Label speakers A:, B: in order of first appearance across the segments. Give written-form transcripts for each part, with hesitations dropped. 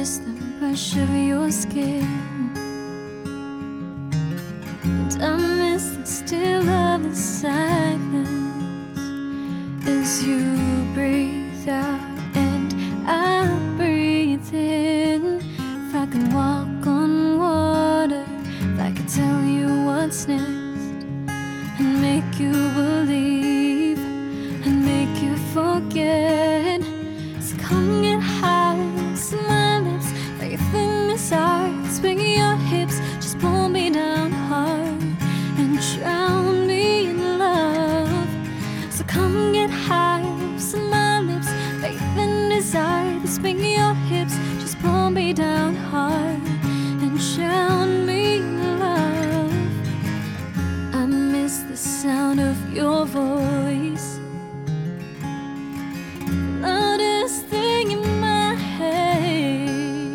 A: miss the rush of your skin, and I miss the still of the silence as you breathe out and I breathe in. If I could walk on water, if I could tell you what's next and make you believe and make you forget, so come get high, to my lips, faith in this art, swing your hips, just pull me down hard and drown me in love. So come get high, to my lips, faith in desire, swing your hips, just pull me down hard and drown me in love. I miss the sound of your voice, loudest thing in my head,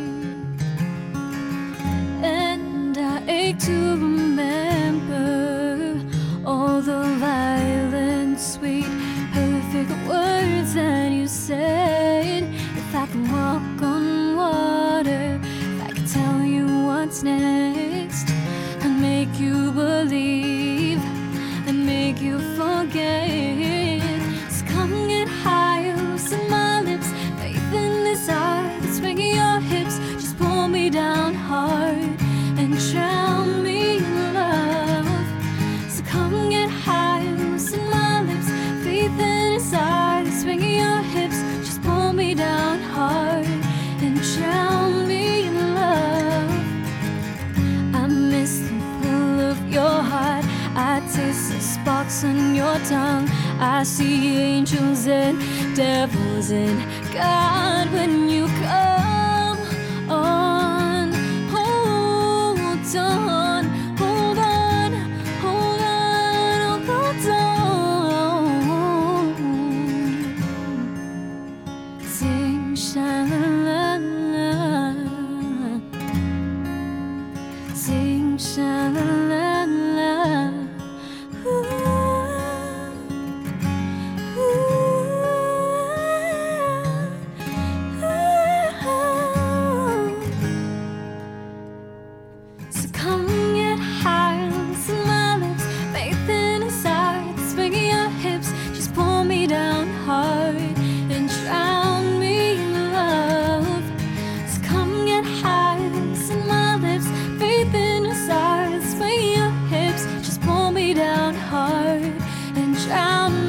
A: and I ache to remember all the violent, sweet, perfect words that you said. If I could walk on water, if I could tell you what's next and make you believe and make you forget, so come get higher, to my lips, faith in desire, swing your hips, just pull me down hard and drown me in love. So come get higher, to my lips, faith in desire, swing your hips, just pull me down hard and drown me in love. I miss the pull of your heart, I taste the sparks on your tongue, I see angels and devils and God when you come on. Hold on, hold on, hold on, hold on. Sing sha-la-la-la, sing sha-la-la-la. So come get higher, to my lips, faith in desire, swing your hips, just pull me down hard and drown me in love. So come get higher, to my lips, faith in desire, swing your hips, just pull me down hard and drown